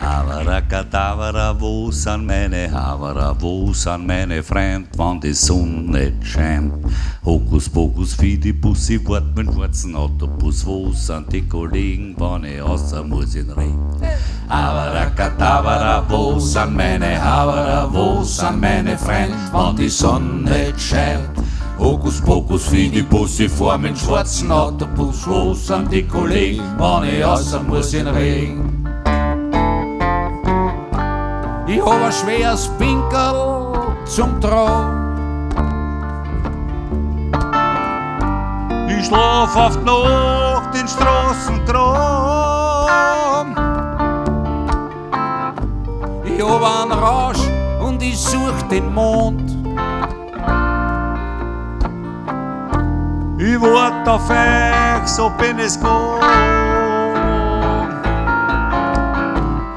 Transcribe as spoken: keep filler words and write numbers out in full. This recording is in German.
Havaracadavara, wo sind meine Havara, wo sind meine Freund, wann die Sonne scheint? Hokus pokus fidibus, ich wart mit schwarzen Autobus, wo sind die Kollegen, wann ich außer muss in Regen? Havaracadavara, wo sind meine Havara, wo sind meine Freund, wann die Sonne scheint? Hokus pokus fidibus, ich fahr mit schwarzen Autobus, wo sind die Kollegen, wann ich außer muss in Regen? Ich hab ein schweres Pinkerl zum Tragen. Ich schlaf auf die Nacht in Straßenkram. Ich hab einen Rausch und ich such den Mond. Ich wart auf euch, so bin es gewohnt.